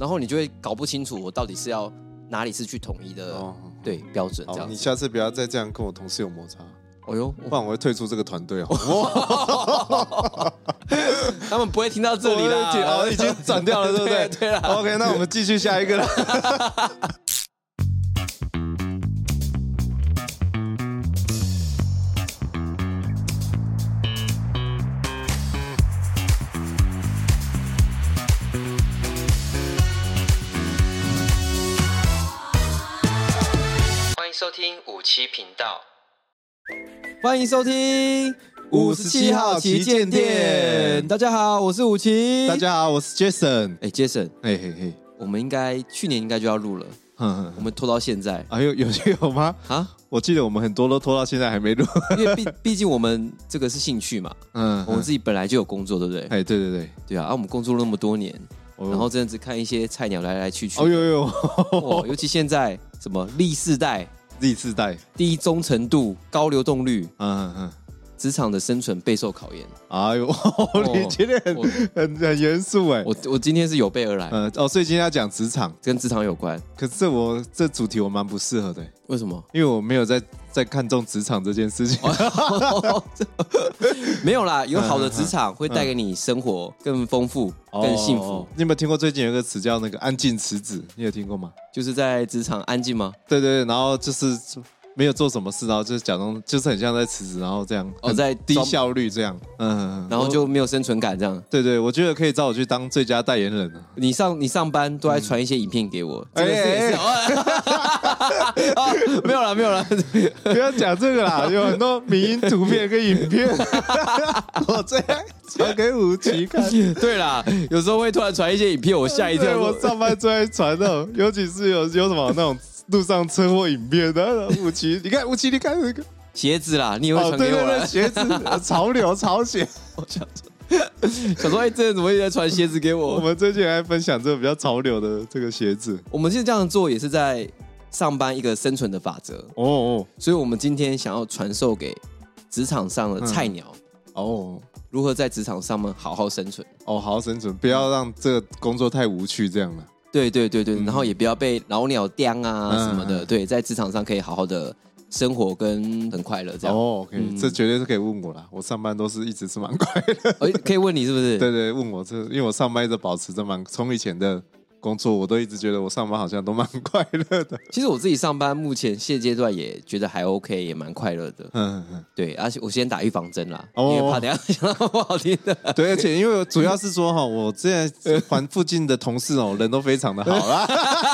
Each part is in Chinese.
然后你就会搞不清楚我到底是要哪里是去统一的、对标准这样子。 你下次不要再这样跟我同事有摩擦。 哦呦， 不然我会退出这个团队哦。 他们不会听到这里啦， 已经转掉了，对不对？ 对啦。 OK， 那我们继续下一个了。 欢迎收听57频道。欢迎收听57号旗舰店。大家好，我是57。 大家好，我是 Jason。 Jason， 嘿嘿嘿， 我们去年应该就要录了，我们拖到现在。 有吗？啊，我记得我们很多都拖到现在还没录， 因为毕竟我们这个是兴趣嘛，我们自己本来就有工作，对不对？对啊，我们工作了那么多年。然后真的只看一些菜鸟来来去去，尤其现在什么Z世代，低忠诚度、高流动率，职场的生存备受考验。 哎呦，你今天很严肃哎！ 我今天是有备而来。 所以今天要讲职场， 跟职场有关。 可是这主题我蛮不适合的。 为什么？ 因为我没有在看重职场这件事情。 没有啦，有好的职场会带给你生活更丰富、更幸福。 你有没有听过最近有一个词叫那个安静辞职？你有听过吗？ 就是在职场安静吗？ 对，然后就是没有做什么事，然后就是假装就是很像在辞职，然后这样在低效率这样， 然后就没有生存感这样。 对，我觉得可以找我去当最佳代言人。 你上班都在传一些影片给我，这个也是。没有啦， 不要讲这个啦，有很多迷因图片跟影片，我最爱传给57看。 对啦，有时候会突然传一些影片，我吓一跳。 我上班最爱传那种，尤其是有什么那种路上车祸影片的。57，你看57，你看那个鞋子啦，你也会传给我啦。 对，鞋子潮流潮鞋。 我想说，这人怎么一直在传鞋子给我？ 我们最近还分享这个比较潮流的这个鞋子。 我们现在这样做也是在上班一个生存的法则所以我们今天想要传授给职场上的菜鸟如何在职场上面好好生存好好生存，不要让这个工作太无趣这样了。 对，然后也不要被老鸟刁啊什么的。对，在职场上可以好好的生活跟很快乐这样。 OK，这绝对是可以问我啦。我上班都是一直是蛮快乐。 可以问你是不是？ 对，问我这，因为我上班一直保持着从以前的工作，我都一直觉得我上班好像都蛮快乐的。 其实我自己上班目前现阶段也觉得还 OK， 也蛮快乐的。对，而且我先打预防针啦，因为怕等一下讲到不好听的。 对，而且因为主要是说我之前环附近的同事人都非常的好啦，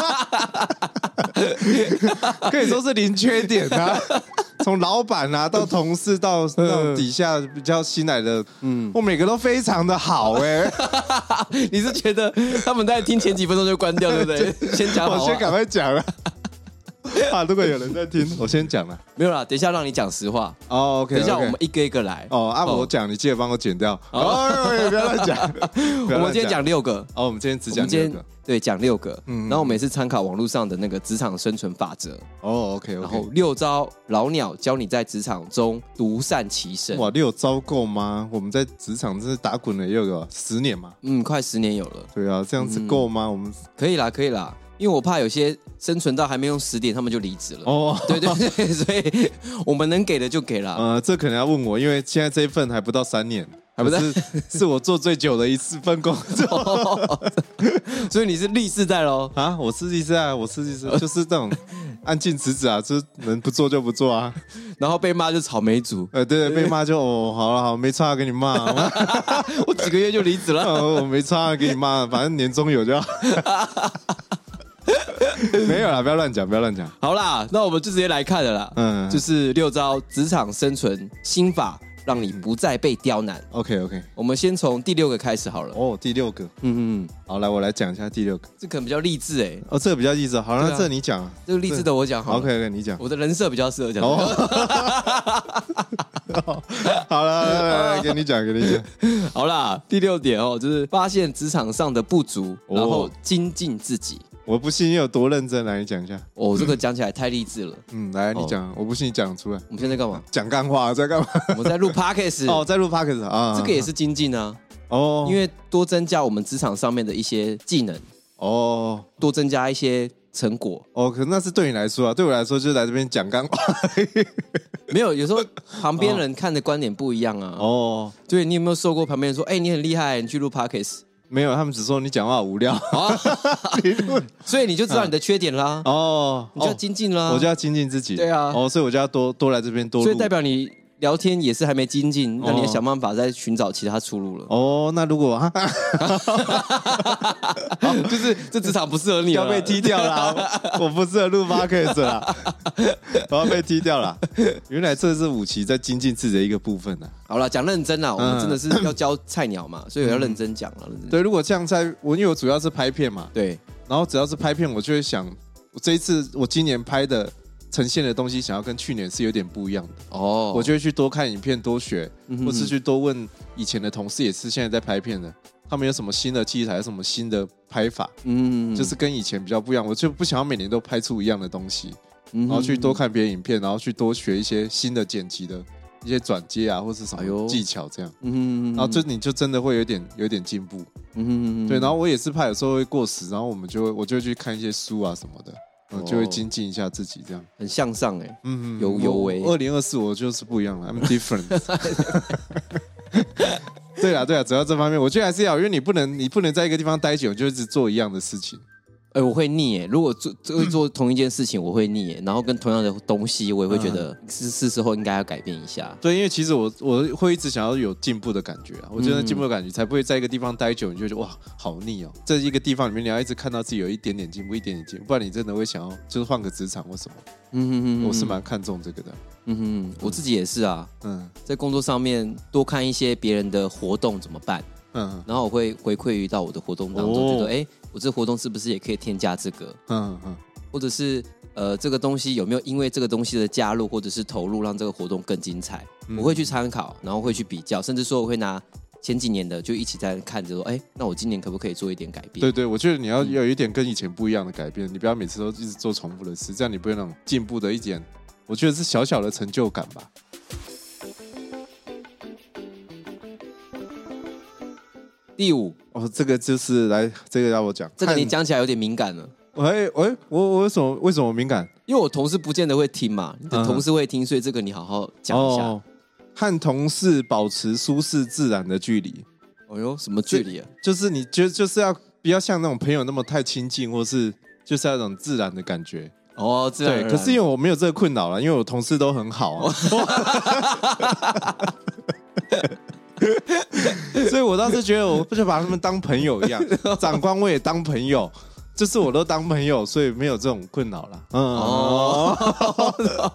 可以说是零缺点啊。从老板啊到同事到那种底下比较新来的，我每个都非常的好你是觉得他们在听前几分钟就关掉，对不对？先讲好话， 我先赶快讲了。如果有人在听，我先讲了。 没有啦，等一下让你讲实话。 OK， 等一下我们一个一个来。 我讲，你记得帮我剪掉。不要乱讲。 我们今天讲6个。 我们今天只讲6个。 对，讲6个。然后我们也是参考网络上的那个职场生存法则。 OK。 然后6招老鸟教你在职场中独善其身。 哇，6招够吗？我们在职场真是打滚了也有10年嘛。 快10年有了。 对啊，这样子够吗？我们可以啦。因为我怕有些生存到还没用10点，他们就离职了。对，所以我们能给的就给了。 这可能要问我，因为现在这一份还不到3年，是我做最久的一份工作。 所以你是Z世代咯？ 我是Z世代，就是这种安静辞职啊，就是能不做就不做啊。 然后被骂就草莓族。 对，被骂就好，没差给你骂。 我几个月就离职了。 我没差给你骂，反正年终有就好。没有啦，不要乱讲。 好啦，那我们就直接来看了啦。就是6招职场生存心法，让你不再被刁难。 OK， 我们先从第6个开始好了。 第6个。好，来我来讲一下第6个。 这可能比较励志这个比较励志。好，那这你讲。 这个励志的我讲好了。 OK， 你讲。 我的人设比较适合讲。 好了，来给你讲。 好啦，第6点就是发现职场上的不足，然后精进自己。 我不信你有多认真，来你讲一下。 这个讲起来太励志了。 来你讲，我不信你讲出来。 我们现在干嘛？ 讲干话，在干嘛？ 我们在录 Podcast。 在录 Podcast 啊。 这个也是精进啊。因为多增加我们职场上面的一些技能， 哦，多增加一些成果。 哦，可那是对你来说啊，对我来说就是来这边讲干话。 没有，有时候旁边人看的观点不一样啊。哦，对，你有没有受过旁边人说，你很厉害，你去录 Podcast？ 没有，他们只说你讲话无聊。 所以你就知道你的缺点啦。哦，你就要精进啦。 我就要精进自己。 对啊。 哦，所以我就要多来这边多录。 所以代表你聊天也是还没精进，那你要想办法再寻找其他出路了。 哦，那如果就是这职场不适合你， 要被踢掉了。我不适合录 podcast 啦，我要被踢掉了。原来这是武奇在精进自己的一个部分啊。 好了，讲认真啦，我们真的是要教菜鸟嘛，所以我要认真讲了。 对，如果这样因为我主要是拍片嘛， 对， 然后只要是拍片，我就会想，我今年拍的呈现的东西，想要跟去年是有点不一样的哦，我就会去多看影片，多学，或是去多问以前的同事，也是现在在拍片的，他们有什么新的器材，有什么新的拍法，就是跟以前比较不一样。我就不想要每年都拍出一样的东西，然后去多看别人影片，然后去多学一些新的剪辑的一些转接啊，或是什么技巧这样，然后你就真的会有点进步，对。然后我也是怕有时候会过时，然后我就会去看一些书啊什么的。就会精进一下自己，这样很向上有为。 2024我就是不一样了 ，I'm different 。对啦，主要这方面，我觉得还是要，因为你不能在一个地方待久，就一直做一样的事情。 我会腻如果做同一件事情，我会腻然后跟同样的东西，我也会觉得是时候应该要改变一下。 对，因为其实我会一直想要有进步的感觉啊，我觉得进步的感觉才不会在一个地方待久，你就觉得哇好腻哦。在一个地方里面，你要一直看到自己有一点点进步，一点点进步，不然你真的会想要就是换个职场或什么。我是蛮看重这个的。 我自己也是啊。在工作上面多看一些别人的活动怎么办。然后我会回馈于到我的活动当中，觉得我这活动是不是也可以添加这个？或者是这个东西有没有因为这个东西的加入或者是投入，让这个活动更精彩？我会去参考，然后会去比较，甚至说我会拿前几年的就一起在看着说，那我今年可不可以做一点改变？ 对，我觉得你要有一点跟以前不一样的改变，你不要每次都一直做重复的事，这样你不会那种进步的一点，我觉得是小小的成就感吧。 第5 这个就是这个让我讲， 这个你讲起来有点敏感了。 我为什么敏感？ 因为我同事不见得会听嘛，你的同事会听，所以这个你好好讲一下。 和同事保持舒适自然的距离。 什么距离啊？ 就是你觉得就是要不要像那种朋友那么太亲近，或是就是要那种自然的感觉。 自然。 对，可是因为我没有这个困扰了，因为我同事都很好啊。所以我倒是觉得我就把他们当朋友一样，长官我也当朋友，就是我都当朋友，所以没有这种困扰了。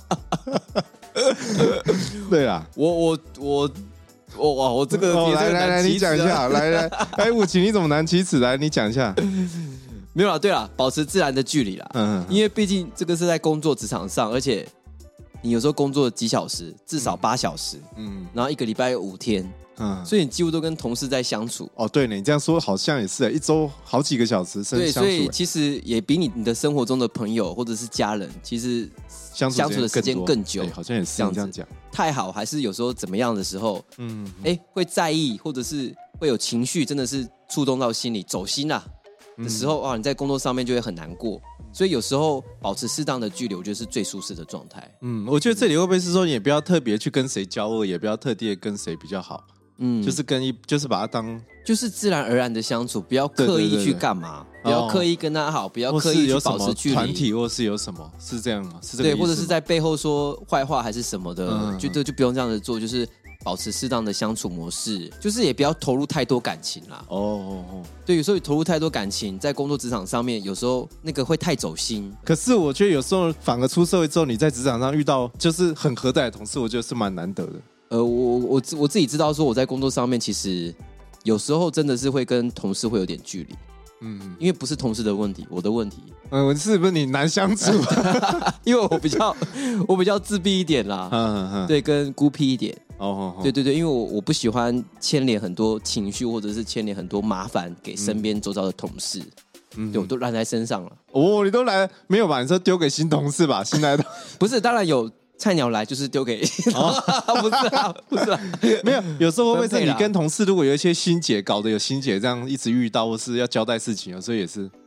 对啦， 我这个来，你讲一下，来，武奇你怎么难启齿？来，你讲一下。 没有啦，对啦，保持自然的距离啦。因为毕竟这个是在工作职场上，而且你有时候工作几小时，至少8小时，然后1个礼拜有5天。所以你几乎都跟同事在相处。 对呢，你这样说好像也是一周好几个小时对，所以其实也比你的生活中的朋友或者是家人，其实相处的时间更久。 好像也是这样讲。 太好还是有时候怎么样的时候，会在意或者是会有情绪，真的是触动到心里，走心的时候，你在工作上面就会很难过。所以有时候保持适当的距离，我觉得是最舒适的状态。 我觉得这里会不会是说，你也不要特别去跟谁交恶，也不要特地跟谁比较好。就是把他当就是自然而然的相处，不要刻意去干嘛，不要刻意跟他好，不要刻意去保持距离。 团体或是有什么是这样吗？是这个意思吗？ 对，或者是在背后说坏话还是什么的，就不用这样子做，就是保持适当的相处模式，就是也不要投入太多感情啦。对，有时候投入太多感情，在工作职场上面，有时候那个会太走心。 可是我觉得有时候反而出社会之后，你在职场上遇到就是很合得来的同事，我觉得是蛮难得的。 我自己知道说我在工作上面其实有时候真的是会跟同事会有点距离，因为不是同事的问题，我的问题。 是不是你难相处？ 因为我比较自闭一点啦，对，跟孤僻一点。对，因为我不喜欢牵连很多情绪，或者是牵连很多麻烦给身边周遭的同事。对，我都揽在身上了。 你都来没有吧？你说丢给新同事吧，新来的不是，当然有。菜鸟来就是丢给不是没有时候会不会是你跟同事如果有一些心结，搞得有心结，这样一直遇到或是要交代事情，有时候也是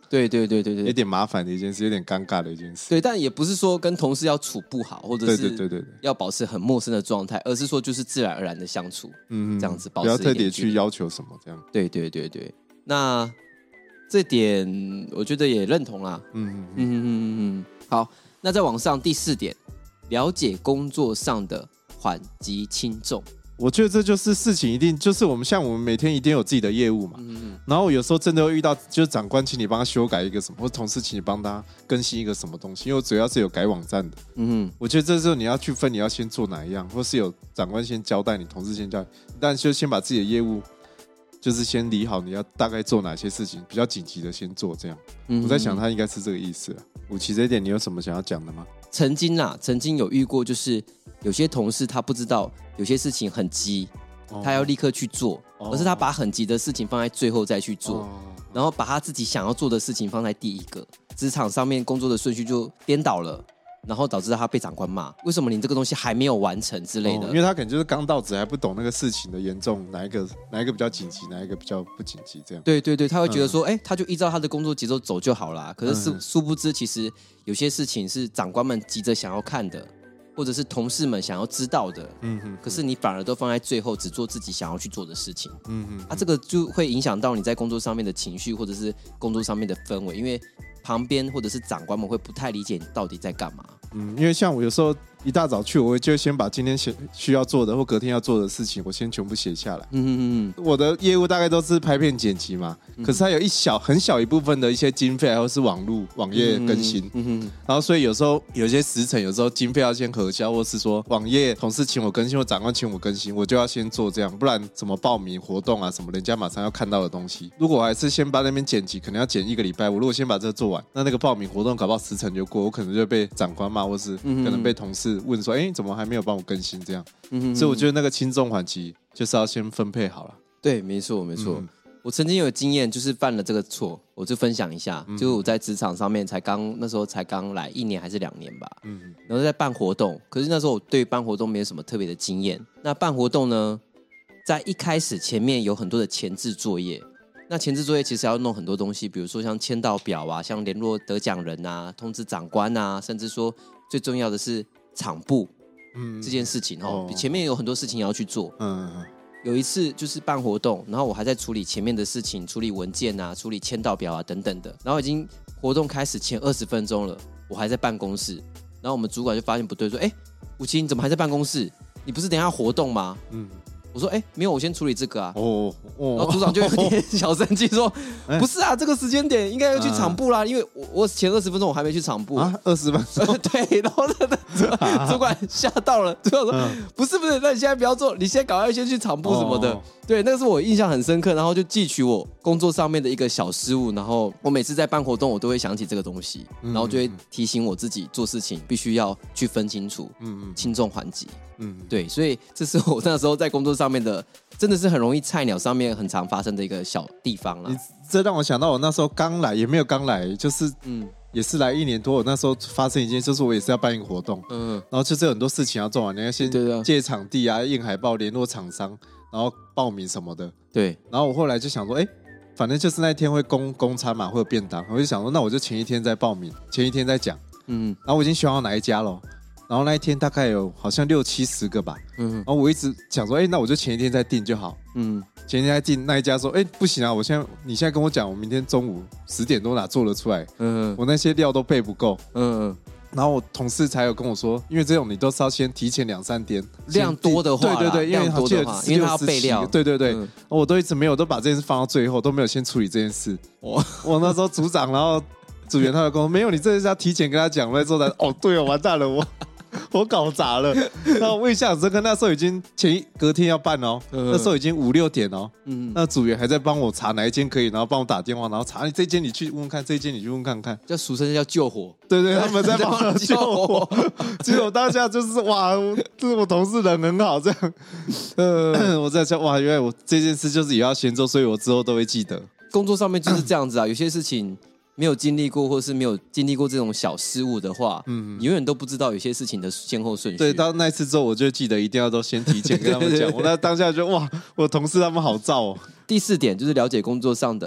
对， 有点麻烦的一件事，有点尴尬的一件事。 对，但也不是说跟同事要处不好，或者是要保持很陌生的状态，而是说就是自然而然的相处，这样子保持一点距离， 不要特别去要求什么这样。 对，那这点我觉得也认同啦。好，那再往上第4点，了解工作上的缓急轻重。 我觉得这就是事情一定就是我们每天一定有自己的业务嘛，然后有时候真的会遇到就是长官请你帮他修改一个什么，或同事请你帮他更新一个什么东西，因为我主要是有改网站的，我觉得这时候你要去分你要先做哪一样，或是有长官先交代你，同事先交代，但就先把自己的业务就是先理好，你要大概做哪些事情比较紧急的先做，这样。我在想他应该是这个意思啦。武奇这一点你有什么想要讲的吗？ 曾经有遇过，就是有些同事他不知道有些事情很急，他要立刻去做，而是他把很急的事情放在最后再去做，然后把他自己想要做的事情放在第一个，职场上面工作的顺序就颠倒了，然后导致他被长官骂，为什么你这个东西还没有完成之类的。 因为他可能就是刚到职，还不懂那个事情的严重，哪一个比较紧急，哪一个比较不紧急，这样。 对，他会觉得说，他就依照他的工作节奏走就好啦。可是殊不知，其实有些事情是长官们急着想要看的，或者是同事们想要知道的。可是你反而都放在最后，只做自己想要去做的事情。这个就会影响到你在工作上面的情绪，或者是工作上面的氛围，因为旁边或者是长官们会不太理解你到底在干嘛。 因为像我有时候一大早去，我就先把今天需要做的或隔天要做的事情，我先全部写下来。我的业务大概都是拍片剪辑嘛，可是它有很小一部分的一些经费，或是网页更新。然后所以有时候有些时程，有时候经费要先核销，或是说网页同事请我更新，或长官请我更新，我就要先做这样，不然怎么报名活动啊什么，人家马上要看到的东西。如果我还是先把那边剪辑，可能要剪1个礼拜，我如果先把这个做完，那个报名活动搞不好时程就过，我可能就被长官骂，或是可能被同事问说，怎么还没有帮我更新这样。所以我觉得那个轻重缓急就是要先分配好了。 对，没错。我曾经有经验，就是犯了这个错，我就分享一下。就是我在职场上面那时候才刚来1年还是2年吧。然后在办活动，可是那时候我对办活动没有什么特别的经验。那办活动呢，在一开始前面有很多的前置作业。那前置作业其实要弄很多东西，比如说像签到表啊，像联络得奖人啊，通知长官啊，甚至说最重要的是场布这件事情前面有很多事情要去做。有一次就是办活动，然后我还在处理前面的事情，处理文件啊，处理签到表啊等等的，然后已经活动开始前20分钟了，我还在办公室，然后我们主管就发现不对，说武奇你怎么还在办公室？你不是等一下活动吗？我说没有，我先处理这个啊。然后组长就有点小生气说，不是啊，这个时间点应该要去场部啦，因为我前20分钟我还没去场部啊，20分钟对，然后主管吓到了，主管说不是，那你现在不要做，你现在赶快先去场部什么的。对，那个是我印象很深刻，然后就记取我工作上面的一个小失误，然后我每次在办活动我都会想起这个东西，然后就会提醒我自己做事情必须要去分清楚轻重缓急。对，所以这是我那时候在工作上面的，真的是很容易菜鸟上面很常发生的一个小地方啦。 这让我想到我那时候刚来，也没有刚来，就是也是来1年多。我那时候发生一件，就是我也是要办一个活动，然后就是有很多事情要做完，你要先借场地啊、印海报、联络厂商，然后报名什么的。 对， 然后我后来就想说，反正就是那一天会公餐嘛，会有便当，我就想说，那我就前一天再报名，前一天再讲。然后我已经选好哪一家了。然后那一天大概有好像60-70个吧，然后我一直想说，那我就前一天再订就好。前一天再订，那一家说，不行啊，你现在跟我讲，我明天中午10点多哪做得出来？我那些料都备不够。然后我同事才有跟我说，因为这种你都是要先提前2-3天， 量多的话， 对，因为因为他要备料， 对，我都一直没有，都把这件事放到最后，都没有先处理这件事。我那时候组长，然后组员他就跟我说，没有，你这是要提前跟他讲，我在做的。对哦，完蛋了，我搞砸了。然后我印象很深刻，那时候已经隔天要办哦，那时候已经5-6点哦。那组员还在帮我查哪一间可以，然后帮我打电话，然后查你这间你去问问看，这间你去问看看， 叫俗称叫救火。 对，他们在帮我救火。其实我当下就是哇，这是我同事人很好这样。我在想哇，原来我这件事就是也要先做，所以我之后都会记得。 工作上面就是这样子啊，有些事情没有经历过，或是没有经历过这种小失误的话，你永远都不知道有些事情的先后顺序。 对，到那次之后，我就记得一定要都先提前跟他们讲。我那当下就哇，我同事他们好燥哦。 第4点就是了解工作上的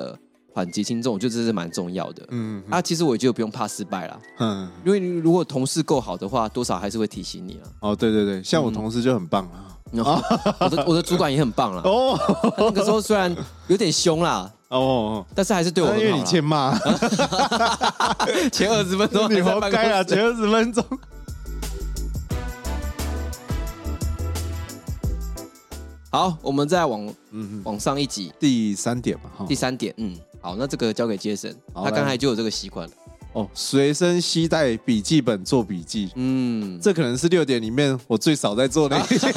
缓急轻重，我觉得这是蛮重要的。其实我也觉得不用怕失败啦。因为如果同事够好的话，多少还是会提醒你啦。 哦，对对对，像我同事就很棒啊。 我的主管也很棒啦。那个时候虽然有点凶啦。但是还是对我很好啦。 因为你欠骂。 前20分钟你活该啊！前20分钟。 好，我们再往上一集， 第3点嘛。 第3点，好，那这个交给Jason，他刚才就有这个习惯了。 随身携带笔记本做笔记。这可能是6点里面我最少在做的一件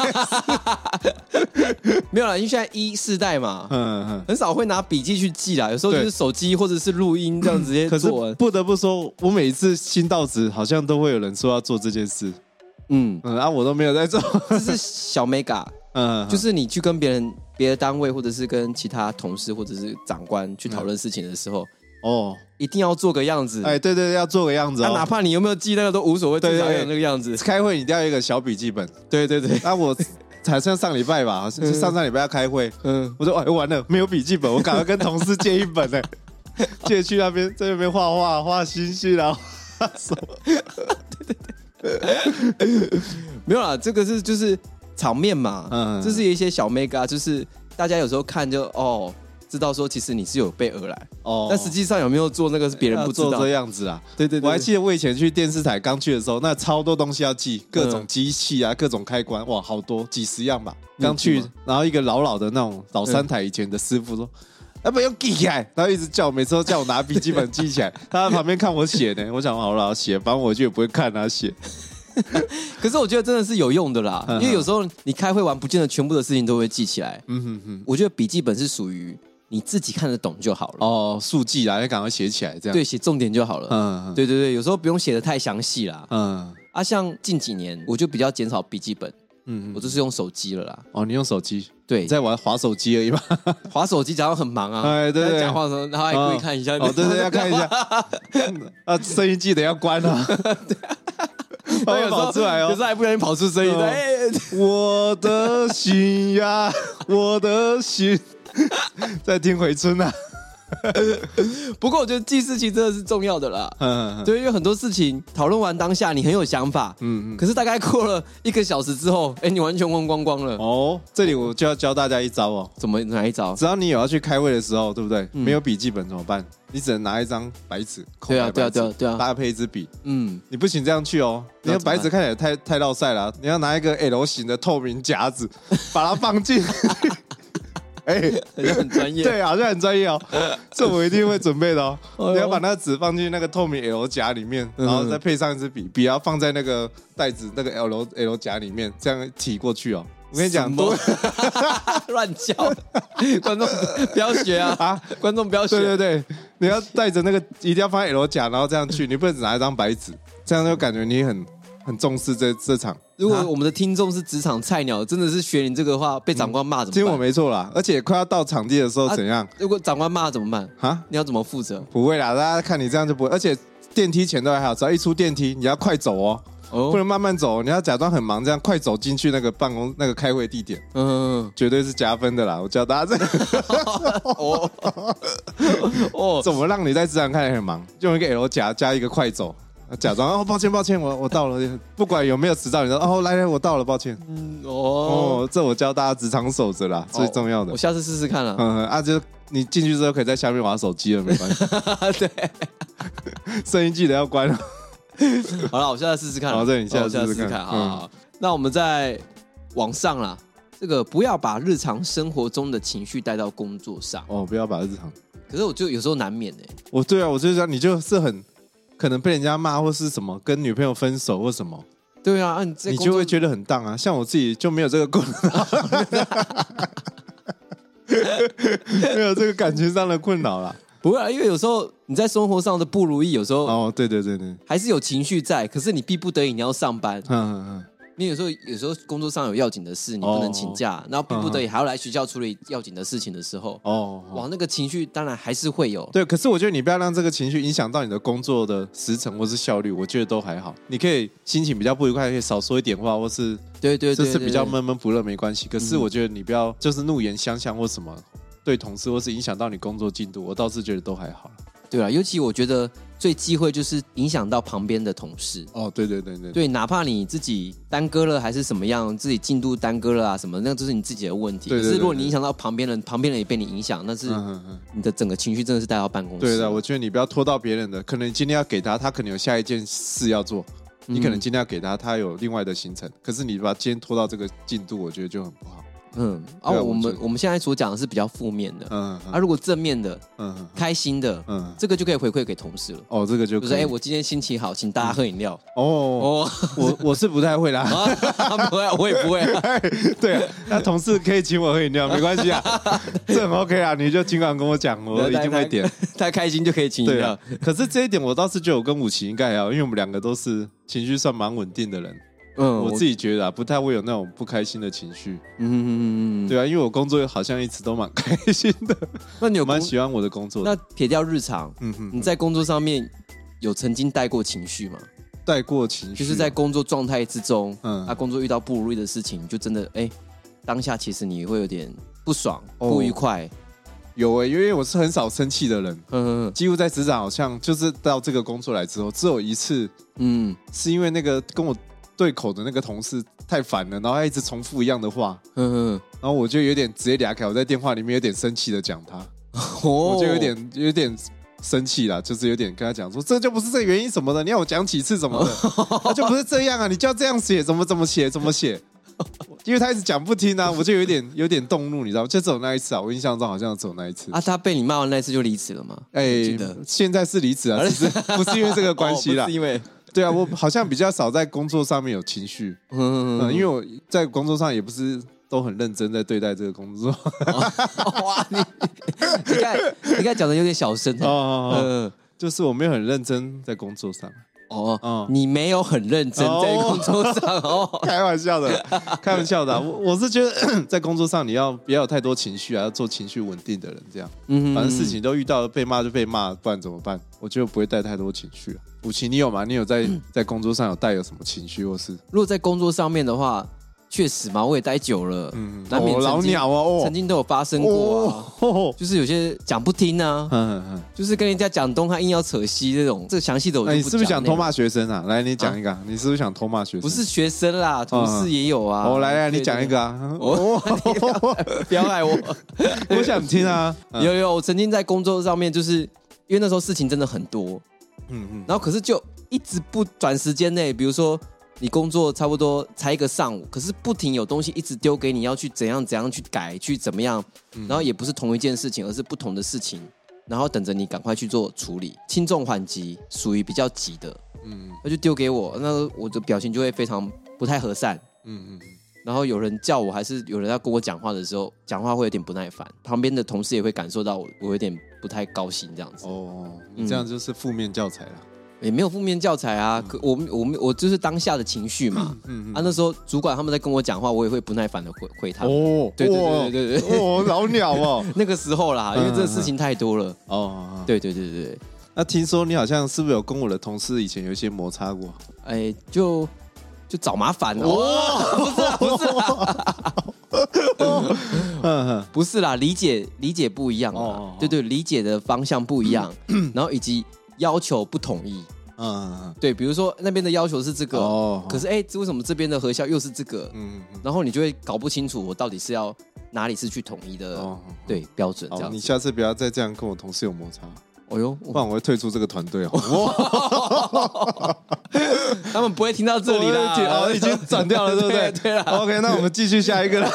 没有啦，因为现在世代嘛，很少会拿笔记去记啦，有时候就是手机或者是录音这样直接做。 可是不得不说，我每一次新到职，好像都会有人说要做这件事。我都没有在做。 这是小 mega。就是你去跟别的单位，或者是跟其他同事或者是长官去讨论事情的时候，一定要做个样子。 对对对，要做个样子。 哪怕你有没有记那个都无所谓，至少要有那个样子。 开会一定要有一个小笔记本。 对对对。 我好像上礼拜吧，上礼拜要开会，我说完了没有笔记本，我赶快跟同事借一本呢，借去那边在那边画星星啊，画手。 对，没有啦，这个就是场面嘛，这是一些小 mega， 就是大家有时候看就知道说其实你是有备而来，但实际上有没有做那个是别人不知道。 做这样子啊。 对对对。 我还记得我以前去电视台刚去的时候，那超多东西要记，各种机器啊，各种开关，哇，好多几十样吧。刚去，然后一个老的那种老3台以前的师傅说，要不要记起来，然后一直叫我，每次都叫我拿笔记本记起来。他在旁边看我写呢，我想好了写，反正我就也不会看他写。 可是我觉得真的是有用的啦，因为有时候你开会完，不见得全部的事情都会记起来。我觉得笔记本是属于你自己看得懂就好了。 速记啦，要赶快写起来，这样。 对，写重点就好了。对对对，有时候不用写得太详细啦。像近几年我就比较减少笔记本，我就是用手机了啦。 你用手机？ 对， 在玩滑手机而已嘛。 滑手机假如很忙啊， 对对， 讲话的时候，然后还故意看一下。 对对，要看一下。声音记得要关啊。 有跑出来有时候还不小心跑出声音。 我的心呀，我的心，在听回春啊。 不过我觉得记事情真的是重要的啦。对，因为很多事情讨论完当下你很有想法，可是大概过了1个小时之后，你完全忘光光了。 这里我就要教大家一招哦。 哪一招？ 只要你有要去开会的时候，对不对？没有笔记本怎么办？你只能拿一张白纸， 对啊， 搭配一支笔。你不行这样去哦，你的白纸看起来太落晒了，你要拿一个 L 型的透明夹子，把它放进。 很专业。 对，好像很专业哦。这我一定会准备的哦。你要把那个纸放进那个透明 L 夹里面，然后再配上一支笔，笔要放在那个袋子那个 L 夹里面，这样提过去哦。我跟你讲， 乱叫，观众不要学啊！观众不要学。 对对对，你要带着那个，一定要放在 L 夹，然后这样去，你不能只拿一张白纸，这样就感觉你很重视这场。 如果我们的听众是职场菜鸟，真的是学你这个话，被长官骂怎么办？ 听我没错啦，而且快要到场地的时候怎样？ 如果长官骂怎么办？你要怎么负责？ 不会啦，大家看你这样就不会。而且电梯前都还好，只要一出电梯，你要快走哦。不能慢慢走，你要假装很忙，这样快走进去那个办公那个开会地点，绝对是加分的啦！我教大家这个，怎么让你在职场看起来很忙？用一个 L 加一个快走，假装抱歉，我到了，不管有没有迟到，你说来我到了，抱歉。这我教大家职场守则啦，最重要的。 我下次试试看了。 就你进去之后可以在下面玩手机了，没关系。 对， 声音记得要关了。 好了，我现在试试看。 好，你现在试试看。 好，那我们再往上啦。这个不要把日常生活中的情绪带到工作上。 不要把日常。 可是我就有时候难免对啊，我就想你就是很可能被人家骂或是什么，跟女朋友分手或什么。 对啊， 你就会觉得很荡啊。像我自己就没有这个困扰，没有这个感情上的困扰啦。 不会啊，因为有时候你在生活上的不如意，有时候对， 还是有情绪在，可是你逼不得已你要上班，你有时候工作上有要紧的事，你不能请假，然后逼不得已还要来学校处理要紧的事情的时候，那个情绪当然还是会有。 对，可是我觉得你不要让这个情绪影响到你的工作的时程或是效率，我觉得都还好。你可以心情比较不愉快，可以少说一点话，或是对， 就是比较闷闷不乐没关系。可是我觉得你不要就是怒言相向或什么。 对同事或是影响到你工作进度，我倒是觉得都还好。 对啊，尤其我觉得最忌讳就是影响到旁边的同事。 哦，对， 对，哪怕你自己耽搁了还是什么样，自己进度耽搁了啊什么，那就是你自己的问题。可是如果你影响到旁边人，旁边人也被你影响，那是你的整个情绪真的是带到办公室。 对的，我觉得你不要拖到别人的，可能你今天要给他可能有下一件事要做，你可能今天要给他有另外的行程，可是你把今天拖到这个进度，我觉得就很不好。 我们现在所讲的是比较负面的，如果正面的，开心的，这个就可以回馈给同事了。 哦，这个就可以就是我今天心情好，请大家喝饮料。 我是不太会啦， 不会，我也不会。 对啊，那同事可以请我喝饮料，没关系啊，这很 OK 啊，你就尽管跟我讲，我一定会点。 太开心就可以请饮料。 可是这一点我倒是觉得我跟武奇应该还好，因为我们两个都是情绪算蛮稳定的人。我自己觉得不太会有那种不开心的情绪。对啊，因为我工作好像一直都蛮开心的。 那你有蛮喜欢我的工作的。 那撇掉日常，你在工作上面有曾经带过情绪吗？ 带过情绪， 就是在工作状态之中，工作遇到不如意的事情，就真的当下其实你会有点不爽、不愉快。 有因为我是很少生气的人，几乎在职场好像就是到这个工作来之后，只有一次，是因为那个跟我对口的那个同事太烦了，然后他一直重复一样的话，然后我就有点直接俩开，我在电话里面有点生气的讲他，我就有点生气啦，就是有点跟他讲说，这就不是这个原因什么的，你要我讲几次什么的，他就不是这样啊，你就要这样写，怎么写，因为他一直讲不听啊，我就有点动怒，你知道吗？就只有那一次啊，我印象中好像只有那一次啊。他被你骂完那一次就离职了吗？ 现在是离职啊，其实不是因为这个关系啦， 不是因为。 对啊，我好像比较少在工作上面有情绪，因为我在工作上也不是都很认真在对待这个工作。 哇，你刚讲的有点小声就是我没有很认真在工作上。 你没有很认真在工作上开玩笑的，我是觉得在工作上你要不要有太多情绪啊，要做情绪稳定的人，这样，反正事情都遇到了，被骂就被骂，不然怎么办？我就不会带太多情绪啊。武奇，你有吗？你有在工作上有带有什么情绪，或是如果在工作上面的话？确实嘛，我也待久了，难免老鸟啊， 曾经都有发生过啊，就是有些讲不听啊，就是跟人家讲东，他硬要扯西这种，这详细的我就不讲。 你是不是想偷骂学生啊？来，你讲一个，你是不是想偷骂学生？ 不是学生啦，同事也有啊。 来，你讲一个啊！ 不要害我， 我想听啊。 有，我曾经在工作上面，就是因为那时候事情真的很多，然后可是就一直不短时间内，比如说。你工作差不多才一个上午，可是不停有东西一直丢给你，要去怎样去改，去怎么样，然后也不是同一件事情，而是不同的事情，然后等着你赶快去做处理，轻重缓急，属于比较急的，那就丢给我，那我的表情就会非常不太和善，然后有人叫我，还是有人要跟我讲话的时候，讲话会有点不耐烦，旁边的同事也会感受到我有点不太高兴这样子。 你这样就是负面教材了。 也没有负面教材啊，可我就是当下的情绪嘛，那时候主管他们在跟我讲话，我也会不耐烦的回他们。对， 老鸟哦， 那个时候啦，因为这个事情太多了。对。 那听说你好像是不是有跟我的同事以前有一些摩擦过？ 就找麻烦不是啦，理解不一样对，理解的方向不一样，然后以及要求不统一。对，比如说那边的要求是这个，可是为什么这边的核销又是这个？然后你就会搞不清楚我到底是要哪里是去统一的对标准这样。 你下次不要再这样跟我同事有摩擦。 不然我会退出这个团队他们不会听到这里啦， 已经转掉了，对不对？ 对了 ，OK， 那我们继续下一个了。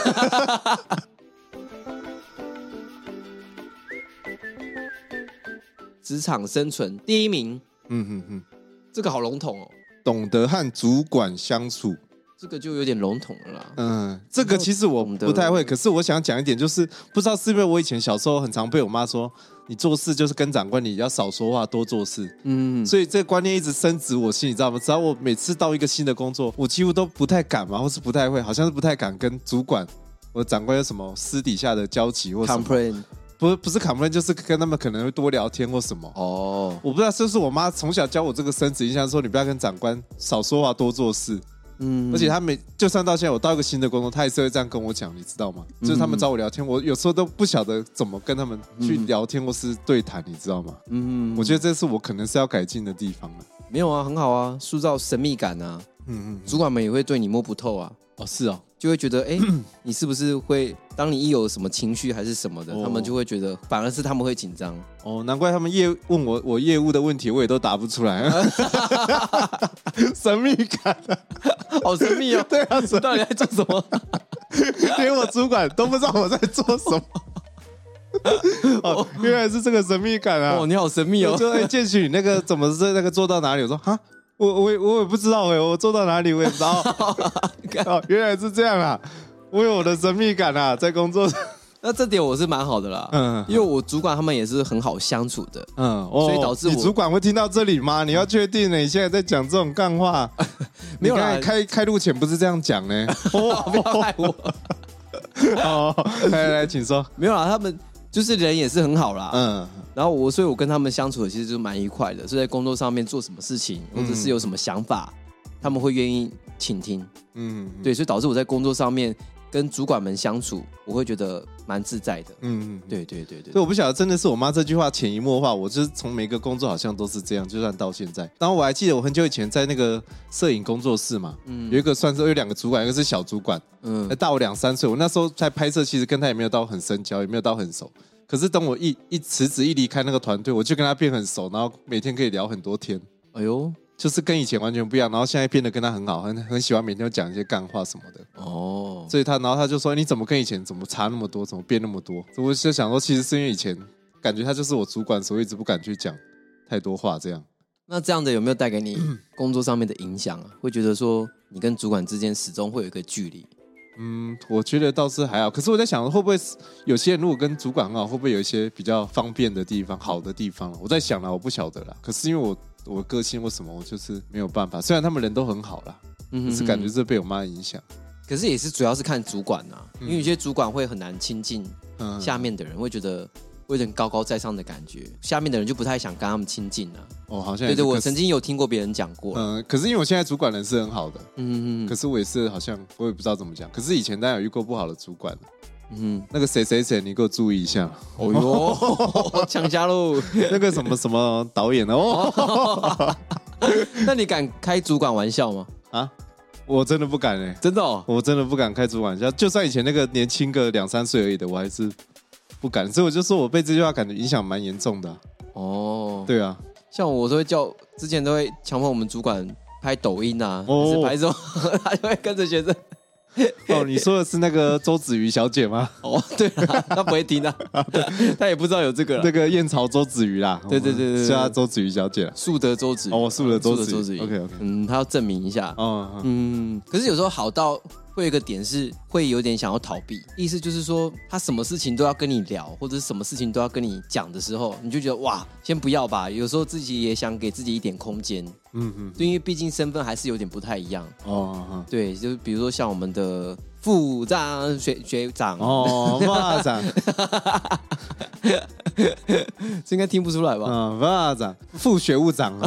职场生存第一名，这个好笼统哦。 懂得和主管相处， 这个就有点笼统了啦。 这个其实我不太会，可是我想讲一点，就是不知道是因为我以前小时候很常被我妈说，你做事就是跟长官，你要少说话，多做事。所以这个观念一直深植我心里，知道吗？只要我每次到一个新的工作，我几乎都不太敢嘛，或是不太会，好像是不太敢跟主管、我的长官有什么私底下的交集或什么。 complain。 不是 complain， 就是跟他们可能会多聊天或什么。我不知道是不是我妈从小教我这个深植印象，说你不要跟长官少说话多做事。 而且他就算到现在我到一个新的工作，他也是会这样跟我讲，你知道吗？就是他们找我聊天，我有时候都不晓得怎么跟他们去聊天或是对谈，你知道吗？我觉得这是我可能是要改进的地方了。 没有啊，很好啊，塑造神秘感啊。主管们也会对你摸不透啊。 哦，是哦， 就会觉得你是不是会，当你一有什么情绪还是什么的，他们就会觉得反而是他们会紧张。 哦，难怪他们问我业务的问题，我也都答不出来。神秘感， 好神秘哦。 对啊， 到底在做什么？ 连我主管都不知道我在做什么。哦，原来是这个神秘感啊！ 哦，你好神秘哦。 就建许你那个怎么是那个做到哪里？我说哈。我也不知道我做到哪里我也不知道。哦，原来是这样啊！我有我的神秘感啊，在工作上。 那这点我是蛮好的啦，因为我主管他们也是很好相处的，所以导致你主管会听到这里吗？你要确定你现在在讲这种干话。没有啦，开录前不是这样讲呢。 不要害我。 来，请说。 没有啦，他们就是人也是很好啦，然后所以我跟他们相处的其实就蛮愉快的，是在工作上面做什么事情，或者是有什么想法，他们会愿意倾听，对，所以导致我在工作上面跟主管们相处，我会觉得蛮自在的，对。所以我不晓得真的是我妈这句话潜移默化，我就是从每个工作好像都是这样，就算到现在。然后我还记得我很久以前在那个摄影工作室嘛，有一个算是有2个主管，一个是小主管，大我2、3岁，我那时候在拍摄，其实跟他也没有到很深交，也没有到很熟。可是等我一辞职一离开那个团队，我就跟他变很熟，然后每天可以聊很多天。哎呦，就是跟以前完全不一样。然后现在变得跟他很好，很喜欢每天都讲一些干话什么的。哦，所以然后他就说：“你怎么跟以前怎么差那么多，怎么变那么多？”我就想说，其实是因为以前感觉他就是我主管，所以一直不敢去讲太多话。这样， 那这样的有没有带给你工作上面的影响啊？会觉得说你跟主管之间始终会有一个距离？ 我觉得倒是还好，可是我在想，会不会有些人如果跟主管很好，会不会有一些比较方便的地方、好的地方？我在想啦，我不晓得啦。可是因为我个性或什么，我就是没有办法。虽然他们人都很好啦，可是感觉是被我妈影响。 可是也是主要是看主管啊，因为有些主管会很难亲近下面的人，会觉得有点高高在上的感觉，下面的人就不太想跟他们亲近啊。 哦，好像对，我曾经有听过别人讲过。 可是因为我现在主管人是很好的，可是我也是好像我也不知道怎么讲。可是以前当然有遇过不好的主管，那个谁，你给我注意一下。 哦哟，抢家喽！ 那个什么导演哦。 那你敢开主管玩笑吗？啊， 我真的不敢哎， 真的哦， 我真的不敢开主管玩笑。就算以前那个年轻个2、3岁而已的，我还是不敢。所以我就说我被这句话感觉影响蛮严重的。哦，对啊。 像我都会之前都会强迫我们主管拍抖音啊，是拍之后他就会跟着学生。 哦，你说的是那个周子瑜小姐吗？ 哦，对啊，他不会听啊，他也不知道有这个。 那个燕巢周子瑜啦， 对， 叫她周子瑜小姐， 树德周子瑜。 哦，树德周子瑜。OK， 他要证明一下。可是有时候好到会有一个点是会有点想要逃避，意思就是说他什么事情都要跟你聊，或者是什么事情都要跟你讲的时候，你就觉得哇，先不要吧。有时候自己也想给自己一点空间。对，因为毕竟身份还是有点不太一样。对，就比如说像我们的副长学长。 副长。 这应该听不出来吧？ 副长，副学务长。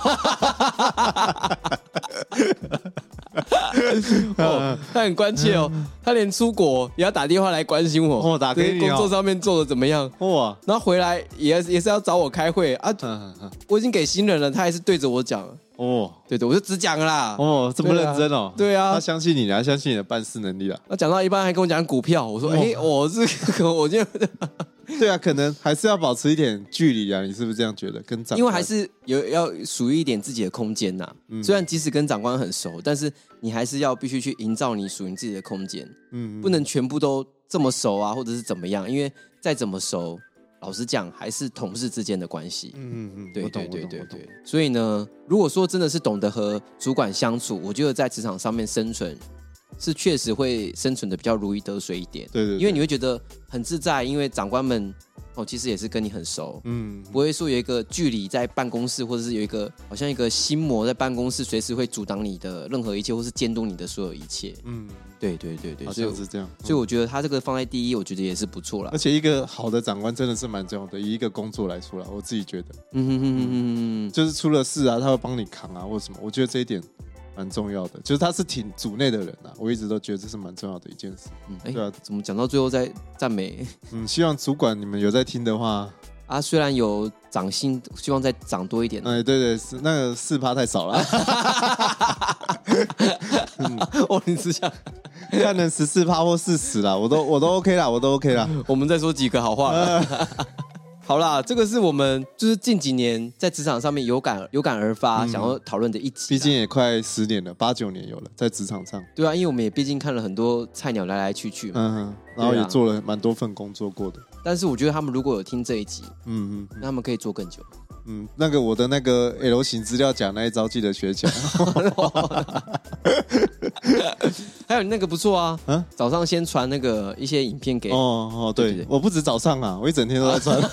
他很关切哦，他连出国也要打电话来关心我， 打给你工作上面做的怎么样？哇，然后回来也是要找我开会啊。我已经给新人了，他还是对着我讲。对，我就只讲了啦。 这么认真哦？ 对啊， 他相信你了，他相信你的办事能力了。 他讲到一半还跟我讲股票，我说我觉得。 对啊，可能还是要保持一点距离啊，你是不是这样觉得？跟长官， 因为还是要属于一点自己的空间呐。虽然即使跟长官很熟，但是你还是必须去营造你属于自己的空间。不能全部都这么熟啊，或者是怎么样？因为再怎么熟，老实讲，还是同事之间的关系。对。所以呢，如果说真的是懂得和主管相处，我觉得在职场上面生存。是确实会生存的比较如鱼得水一点， 对， 因为你会觉得很自在，因为长官们其实也是跟你很熟，不会说有一个距离在办公室，或者是有一个好像一个心魔在办公室，随时会阻挡你的任何一切，或是监督你的所有一切。对， 好像是这样。 所以我觉得他这个放在第一，我觉得也是不错啦。 而且一个好的长官真的是蛮重要的，以一个工作来说啦，我自己觉得，就是出了事啊，他会帮你扛啊，或什么，我觉得这一点蛮重要的，就是他是挺组内的人啊，我一直都觉得这是蛮重要的一件事。 对啊，怎么讲到最后再赞美？ 希望主管你们有在听的话啊，虽然有涨薪，希望再涨多一点。 对对，那个4%太少了。 你只想看能14%或40%啦，我都 OK 啦，我都 OK 啦。 我们再说几个好话。好啦，这个是我们就是近几年在职场上面有感而发，想要讨论的一集。 毕竟也快10年了，8、9年有了，在职场上。 对啊，因为我们也毕竟看了很多菜鸟来来去去嘛， 然后也做了蛮多份工作过的。 但是我觉得他们如果有听这一集，那他们可以做更久。 那个我的那个 L 型资料夹那一招记得学起来。 还有那个不错啊，早上先传那个一些影片给对，我不止早上啊，我一整天都在传。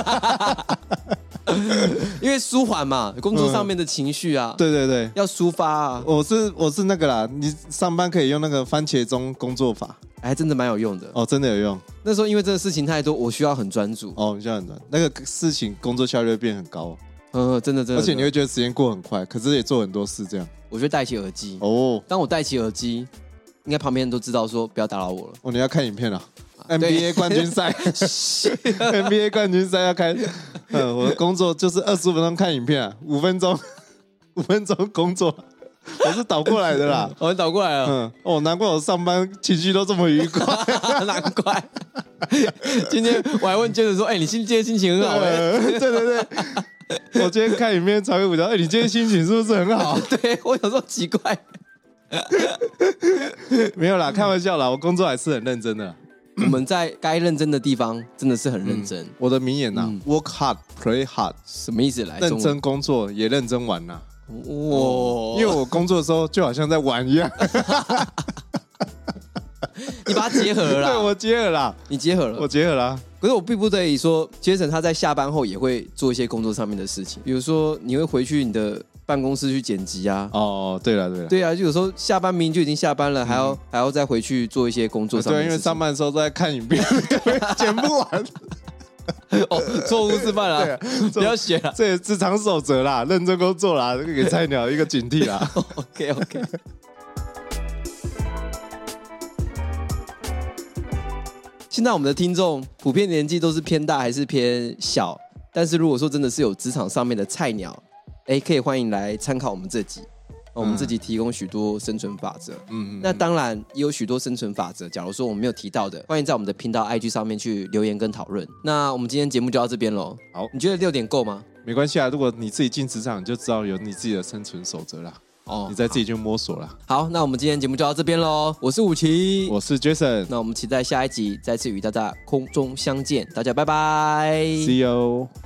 因为舒缓嘛，工作上面的情绪啊， 对对对， 要抒发啊。 我是那个啦，你上班可以用那个番茄钟工作法， 还真的蛮有用的真的有用。 那时候因为这个事情太多，我需要很专注你需要很专注，那个事情工作效率变很高。 真的， 而且你会觉得时间过很快，可是也做很多事这样。 我觉得戴起耳机当我戴起耳机，应该旁边人都知道说不要打扰我了。 你要看影片了。NBA 冠军赛，NBA 冠军赛要开。我的工作就是25分钟看影片啊，5分钟工作。我是倒过来的啦， 我倒过来了。 难怪我上班情绪都这么愉快， 难怪。今天我还问Jason说：“你今天心情很好？” 对对对，我今天看影片传给我讲，你今天心情是不是很好？ 对，我有时候奇怪。 没有啦，开玩笑啦，我工作还是很认真的啦。 我们在该认真的地方真的是很认真。 我的名言work hard, play hard， 什么意思来？ 认真工作也认真玩呐。因为我工作的时候就好像在玩一样。 你把它结合了啦。 对，我结合了。 你结合了， 我结合了。 可是我并不得已说，Jason他在下班后也会做一些工作上面的事情，比如说你会回去你的办公室去剪辑啊。 对了。 对啊，就有时候下班明明就已经下班了，还要再回去做一些工作上面的事情。 对，因为上班的时候都在看影片，剪不完。 错误示范啦，不要学了。 这也职场守则啦，认真工作啦，给菜鸟一个警惕啦。 OK。现在我们的听众普遍年纪都是偏大还是偏小？但是如果说真的是有职场上面的菜鸟，可以欢迎来参考我们这集。我们这集提供许多生存法则，那当然也有许多生存法则。假如说我们没有提到的，欢迎在我们的频道 IG 上面去留言跟讨论。那我们今天节目就到这边咯。好，你觉得6点够吗？ 没关系啊，如果你自己进职场，你就知道有你自己的生存守则啦。你再自己去摸索啦。 好，那我们今天节目就到这边咯。我是武奇， 我是 Jason， 那我们期待下一集再次与大家空中相见。大家拜拜 ，See you。